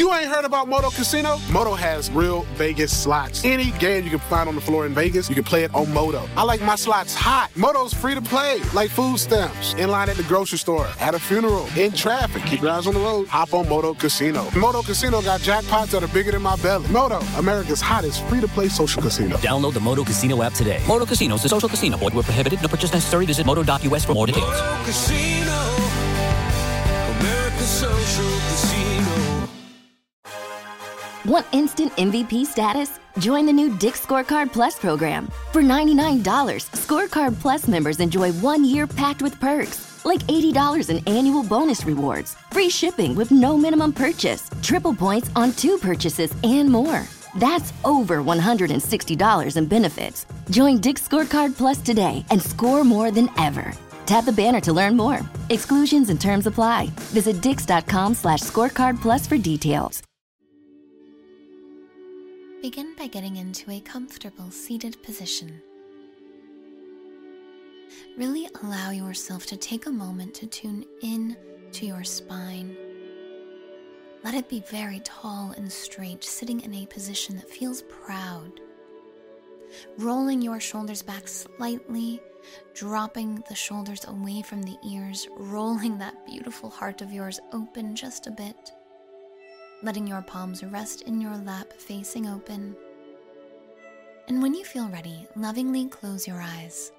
You ain't heard about Moto Casino? Moto has real Vegas slots. Any game you can find on the floor in Vegas, you can play it on Moto. I like my slots hot. Moto's free to play, like food stamps, in line at the grocery store, at a funeral, in traffic. Keep your eyes on the road. Hop on Moto Casino. Moto Casino got jackpots that are bigger than my belly. Moto, America's hottest free-to-play social casino. Download the Moto Casino app today. Moto Casino is a social casino. Void where prohibited. No purchase necessary. Visit moto.us for more details. Moto Casino, America's social casino. Want instant MVP status? Join the new Dick's Scorecard Plus program. For $99, Scorecard Plus members enjoy 1 year packed with perks, like $80 in annual bonus rewards, free shipping with no minimum purchase, triple points on 2 purchases, and more. That's over $160 in benefits. Join Dick's Scorecard Plus today and score more than ever. Tap the banner to learn more. Exclusions and terms apply. Visit dix.com/scorecardplus for details. Begin by getting into a comfortable seated position. Really allow yourself to take a moment to tune in to your spine. Let it be very tall and straight, sitting in a position that feels proud. Rolling your shoulders back slightly, dropping the shoulders away from the ears, rolling that beautiful heart of yours open just a bit. Letting your palms rest in your lap, facing open. And when you feel ready, lovingly close your eyes.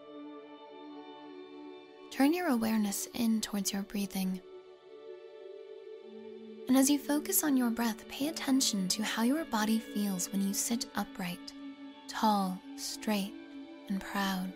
Turn your awareness in towards your breathing. And as you focus on your breath, pay attention to how your body feels when you sit upright, tall, straight, and proud.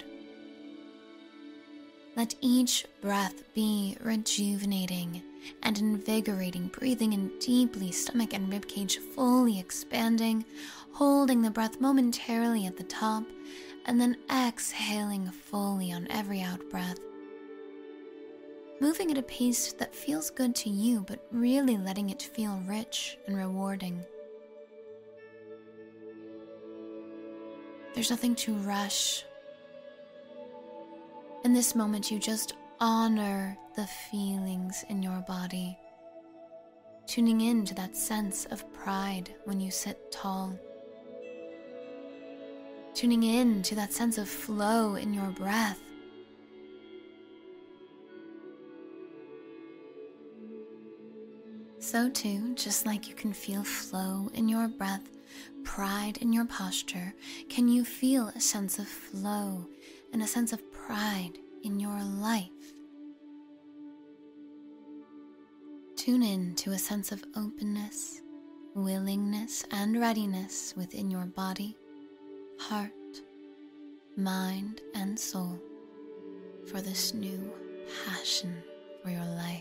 Let each breath be rejuvenating and invigorating, breathing in deeply, stomach and ribcage fully expanding, holding the breath momentarily at the top, and then exhaling fully on every out-breath. Moving at a pace that feels good to you, but really letting it feel rich and rewarding. There's nothing to rush. In this moment, you just honor the feelings in your body, tuning in to that sense of pride when you sit tall, tuning in to that sense of flow in your breath. So too, just like you can feel flow in your breath, pride in your posture, can you feel a sense of flow and a sense of pride in your life? Tune in to a sense of openness, willingness, and readiness within your body, heart, mind, and soul for this new passion for your life.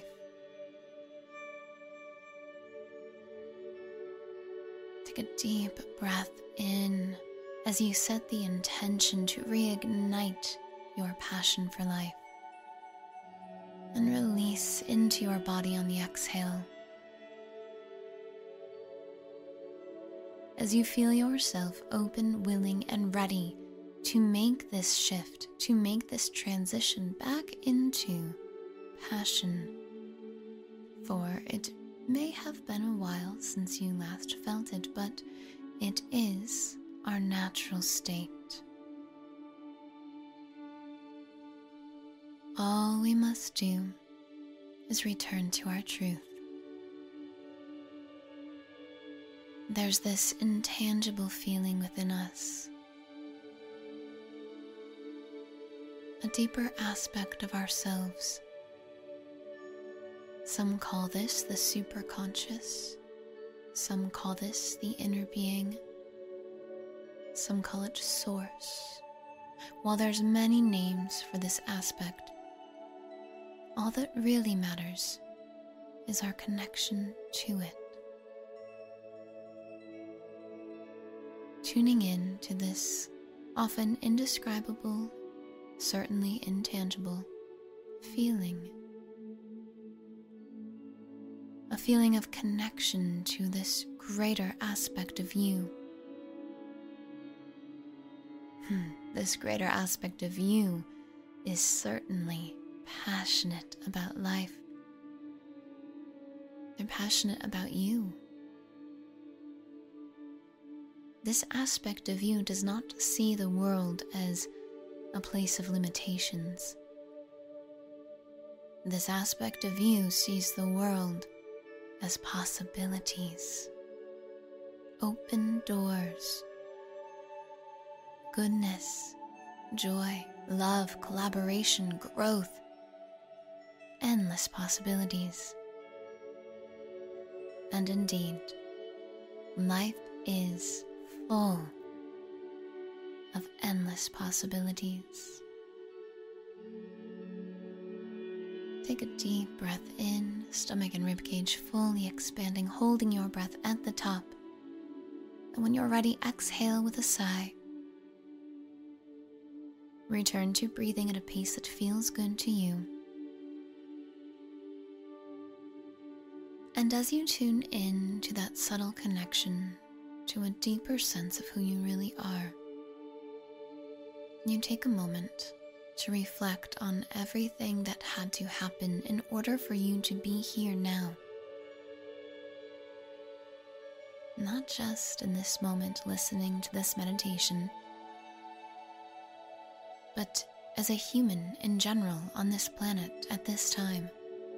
Take a deep breath in as you set the intention to reignite your passion for life. And release into your body on the exhale. As you feel yourself open, willing, and ready to make this shift, to make this transition back into passion. For it may have been a while since you last felt it, but it is our natural state. All we must do is return to our truth. There's this intangible feeling within us, a deeper aspect of ourselves. Some call this the superconscious, some call this the inner being, some call it source. While there's many names for this aspect, all that really matters is our connection to it. Tuning in to this often indescribable, certainly intangible feeling. A feeling of connection to this greater aspect of you. This greater aspect of you is certainly passionate about life. They're passionate about you this aspect of you does not see the world as a place of limitations. This aspect of you sees the world as possibilities, open doors, goodness, joy, love, collaboration, growth, endless possibilities. And indeed, life is full of endless possibilities. Take a deep breath in, stomach and ribcage fully expanding, holding your breath at the top. And when you're ready, exhale with a sigh. Return to breathing at a pace that feels good to you. And as you tune in to that subtle connection, to a deeper sense of who you really are, you take a moment to reflect on everything that had to happen in order for you to be here now. Not just in this moment listening to this meditation, but as a human in general on this planet at this time.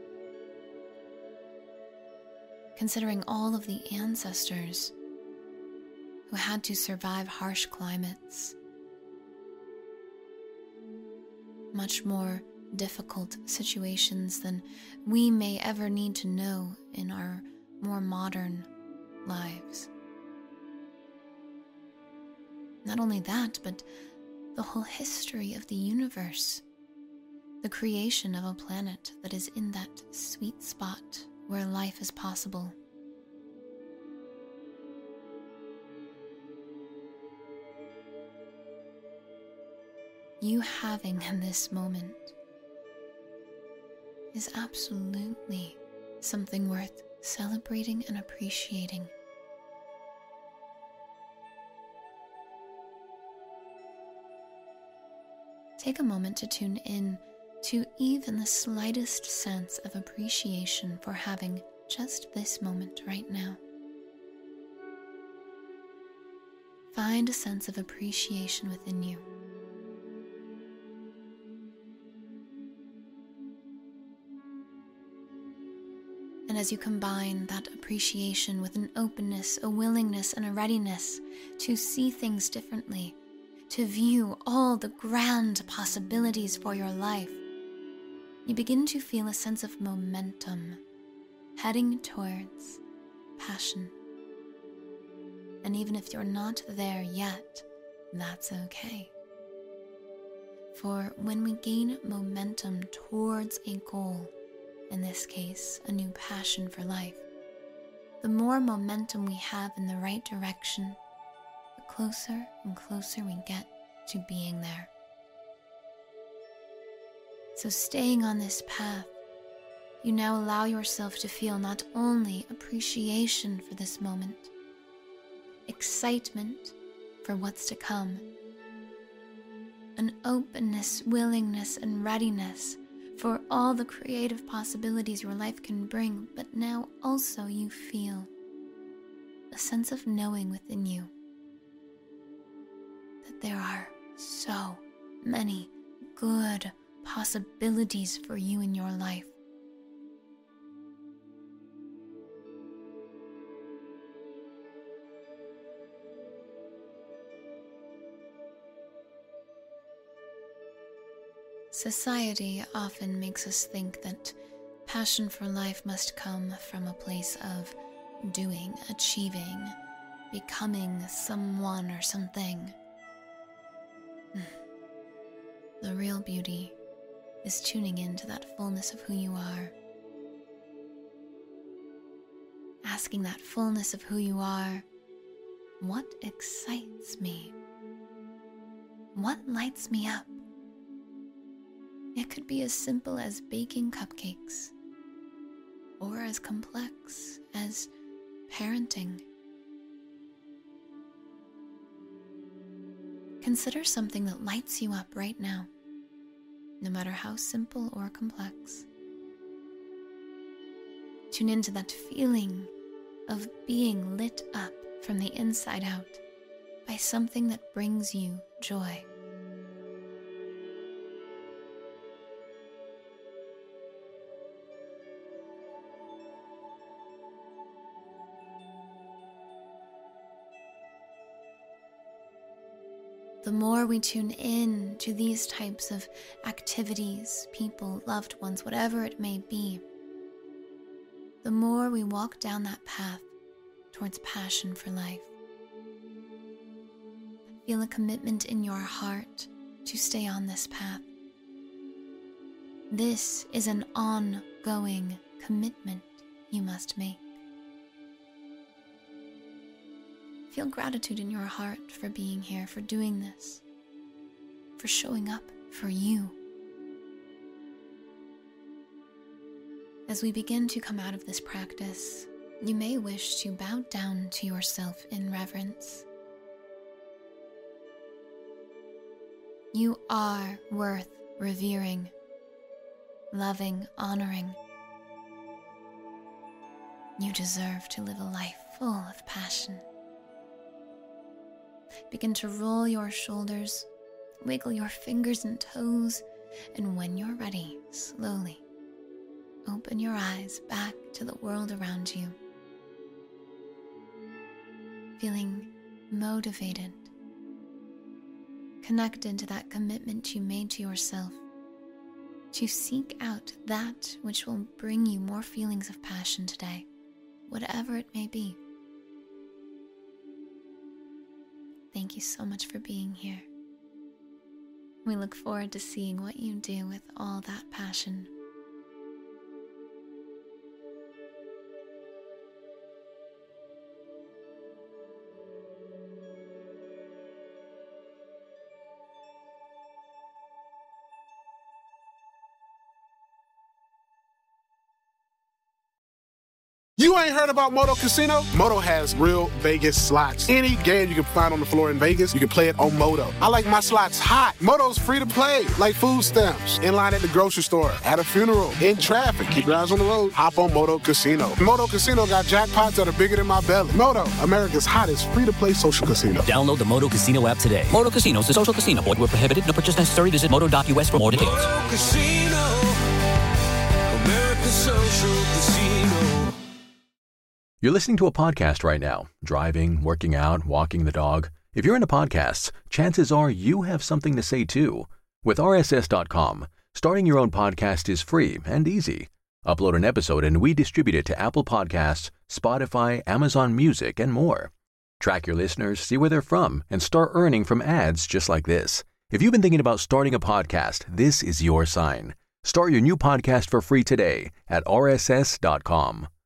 Considering all of the ancestors who had to survive harsh climates, much more difficult situations than we may ever need to know in our more modern lives. Not only that, but the whole history of the universe, the creation of a planet that is in that sweet spot where life is possible. You having this moment is absolutely something worth celebrating and appreciating. Take a moment to tune in to even the slightest sense of appreciation for having just this moment right now. Find a sense of appreciation within you. And as you combine that appreciation with an openness, a willingness, and a readiness to see things differently, to view all the grand possibilities for your life, you begin to feel a sense of momentum heading towards passion. And even if you're not there yet, that's okay. For when we gain momentum towards a goal, in this case, a new passion for life, the more momentum we have in the right direction, the closer and closer we get to being there. So staying on this path, you now allow yourself to feel not only appreciation for this moment, excitement for what's to come, an openness, willingness, and readiness for all the creative possibilities your life can bring, but now also you feel a sense of knowing within you that there are so many good possibilities for you in your life. Society often makes us think that passion for life must come from a place of doing, achieving, becoming someone or something. The real beauty is tuning into that fullness of who you are. Asking that fullness of who you are, what excites me? What lights me up? It could be as simple as baking cupcakes, or as complex as parenting. Consider something that lights you up right now, no matter how simple or complex. Tune into that feeling of being lit up from the inside out by something that brings you joy. The more we tune in to these types of activities, people, loved ones, whatever it may be, the more we walk down that path towards passion for life. Feel a commitment in your heart to stay on this path. This is an ongoing commitment you must make. Feel gratitude in your heart for being here, for doing this, for showing up for you. As we begin to come out of this practice, you may wish to bow down to yourself in reverence. You are worth revering, loving, honoring. You deserve to live a life full of passion. Begin to roll your shoulders, wiggle your fingers and toes, and when you're ready, slowly open your eyes back to the world around you. Feeling motivated, connected to that commitment you made to yourself to seek out that which will bring you more feelings of passion today, whatever it may be. Thank you so much for being here. We look forward to seeing what you do with all that passion. You ain't heard about Moto Casino? Moto has real Vegas slots. Any game you can find on the floor in Vegas, you can play it on Moto. I like my slots hot. Moto's free to play, like food stamps, in line at the grocery store, at a funeral, in traffic. Keep your eyes on the road. Hop on Moto Casino. Moto Casino got jackpots that are bigger than my belly. Moto, America's hottest free-to-play social casino. Download the Moto Casino app today. Moto Casino is a social casino. Void where prohibited. No purchase necessary. Visit moto.us for more details. Moto Casino, America's social casino. You're listening to a podcast right now, driving, working out, walking the dog. If you're into podcasts, chances are you have something to say too. With RSS.com, starting your own podcast is free and easy. Upload an episode and we distribute it to Apple Podcasts, Spotify, Amazon Music, and more. Track your listeners, see where they're from, and start earning from ads just like this. If you've been thinking about starting a podcast, this is your sign. Start your new podcast for free today at RSS.com.